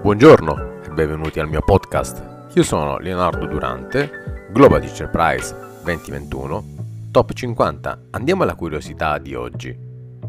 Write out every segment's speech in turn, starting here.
Buongiorno e benvenuti al mio podcast. Io sono Leonardo Durante, Global Teacher Prize 2021, Top 50. Andiamo alla curiosità di oggi.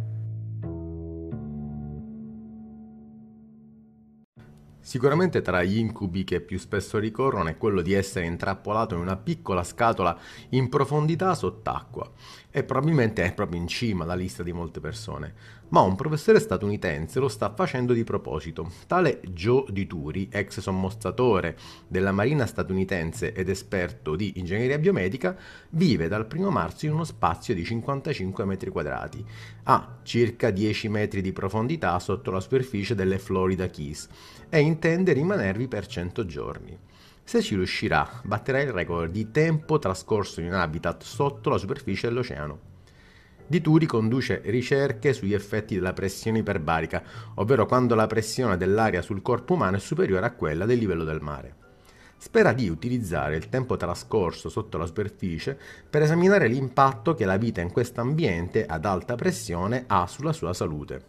Sicuramente tra gli incubi che più spesso ricorrono è quello di essere intrappolato in una piccola scatola in profondità sott'acqua e probabilmente è proprio in cima alla lista di molte persone. Ma un professore statunitense lo sta facendo di proposito. Tale Joe Dituri, ex sommozzatore della Marina statunitense ed esperto di ingegneria biomedica, vive dal 1 marzo in uno spazio di 55 metri quadrati, a circa 10 metri di profondità sotto la superficie delle Florida Keys, e intende rimanervi per 100 giorni. Se ci riuscirà, batterà il record di tempo trascorso in un habitat sotto la superficie dell'oceano. Dituri conduce ricerche sugli effetti della pressione iperbarica, ovvero quando la pressione dell'aria sul corpo umano è superiore a quella del livello del mare. Spera di utilizzare il tempo trascorso sotto la superficie per esaminare l'impatto che la vita in questo ambiente ad alta pressione ha sulla sua salute.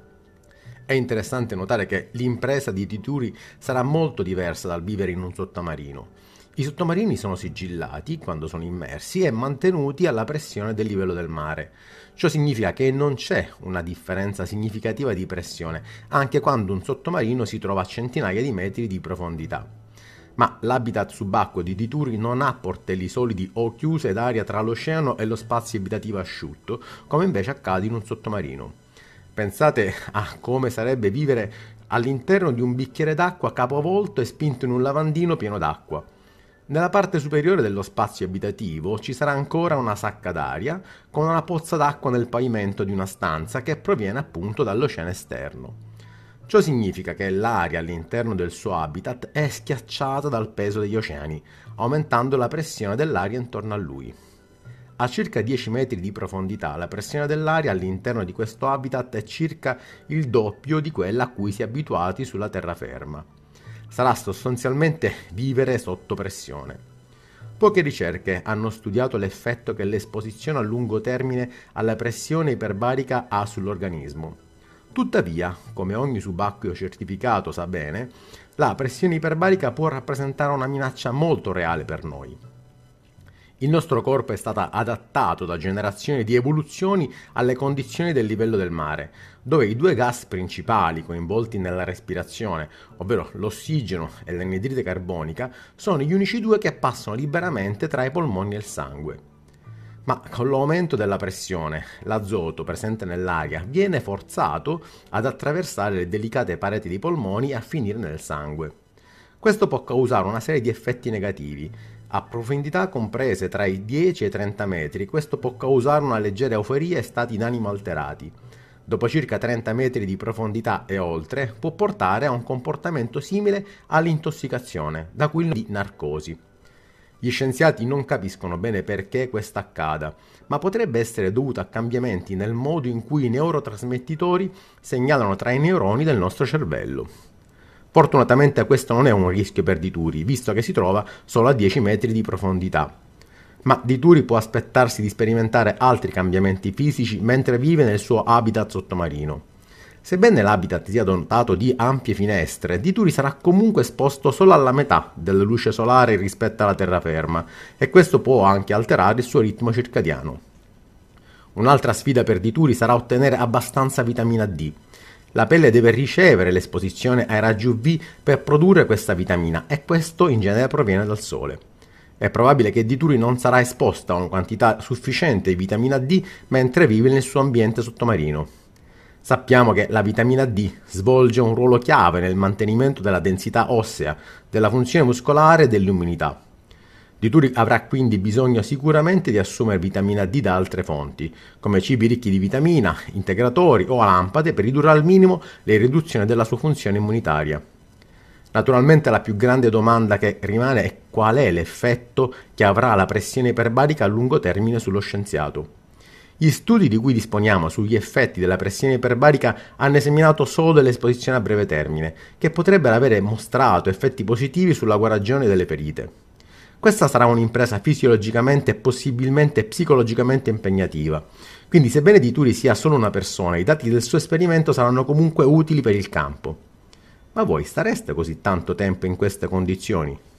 È interessante notare che l'impresa di Dituri sarà molto diversa dal vivere in un sottomarino. I sottomarini sono sigillati quando sono immersi e mantenuti alla pressione del livello del mare. Ciò significa che non c'è una differenza significativa di pressione, anche quando un sottomarino si trova a centinaia di metri di profondità. Ma l'habitat subacqueo di Dituri non ha portelli solidi o chiuse d'aria tra l'oceano e lo spazio abitativo asciutto, come invece accade in un sottomarino. Pensate a come sarebbe vivere all'interno di un bicchiere d'acqua capovolto e spinto in un lavandino pieno d'acqua. Nella parte superiore dello spazio abitativo ci sarà ancora una sacca d'aria con una pozza d'acqua nel pavimento di una stanza che proviene appunto dall'oceano esterno. Ciò significa che l'aria all'interno del suo habitat è schiacciata dal peso degli oceani, aumentando la pressione dell'aria intorno a lui. A circa 10 metri di profondità la pressione dell'aria all'interno di questo habitat è circa il doppio di quella a cui si è abituati sulla terraferma. Sarà sostanzialmente vivere sotto pressione. Poche ricerche hanno studiato l'effetto che l'esposizione a lungo termine alla pressione iperbarica ha sull'organismo. Tuttavia, come ogni subacqueo certificato sa bene, la pressione iperbarica può rappresentare una minaccia molto reale per noi. Il nostro corpo è stato adattato da generazioni di evoluzioni alle condizioni del livello del mare, dove i due gas principali coinvolti nella respirazione, ovvero l'ossigeno e l'anidride carbonica, sono gli unici due che passano liberamente tra i polmoni e il sangue. Ma con l'aumento della pressione, l'azoto presente nell'aria viene forzato ad attraversare le delicate pareti dei polmoni e a finire nel sangue. Questo può causare una serie di effetti negativi. A profondità comprese tra i 10 e i 30 metri, questo può causare una leggera euforia e stati d'animo alterati. Dopo circa 30 metri di profondità e oltre, può portare a un comportamento simile all'intossicazione, da cui il nome di narcosi. Gli scienziati non capiscono bene perché questo accada, ma potrebbe essere dovuto a cambiamenti nel modo in cui i neurotrasmettitori segnalano tra i neuroni del nostro cervello. Fortunatamente questo non è un rischio per Dituri, visto che si trova solo a 10 metri di profondità. Ma Dituri può aspettarsi di sperimentare altri cambiamenti fisici mentre vive nel suo habitat sottomarino. Sebbene l'habitat sia dotato di ampie finestre, Dituri sarà comunque esposto solo alla metà della luce solare rispetto alla terraferma, e questo può anche alterare il suo ritmo circadiano. Un'altra sfida per Dituri sarà ottenere abbastanza vitamina D. La pelle deve ricevere l'esposizione ai raggi UV per produrre questa vitamina, e questo in genere proviene dal sole. È probabile che Dituri non sarà esposta a una quantità sufficiente di vitamina D mentre vive nel suo ambiente sottomarino. Sappiamo che la vitamina D svolge un ruolo chiave nel mantenimento della densità ossea, della funzione muscolare e dell'immunità. Dituri avrà quindi bisogno sicuramente di assumere vitamina D da altre fonti, come cibi ricchi di vitamina, integratori o lampade, per ridurre al minimo le riduzioni della sua funzione immunitaria. Naturalmente la più grande domanda che rimane è qual è l'effetto che avrà la pressione iperbarica a lungo termine sullo scienziato. Gli studi di cui disponiamo sugli effetti della pressione iperbarica hanno esaminato solo dell'esposizione a breve termine, che potrebbero avere mostrato effetti positivi sulla guarigione delle ferite. Questa sarà un'impresa fisiologicamente e possibilmente psicologicamente impegnativa, quindi sebbene Dituri sia solo una persona, i dati del suo esperimento saranno comunque utili per il campo. Ma voi stareste così tanto tempo in queste condizioni?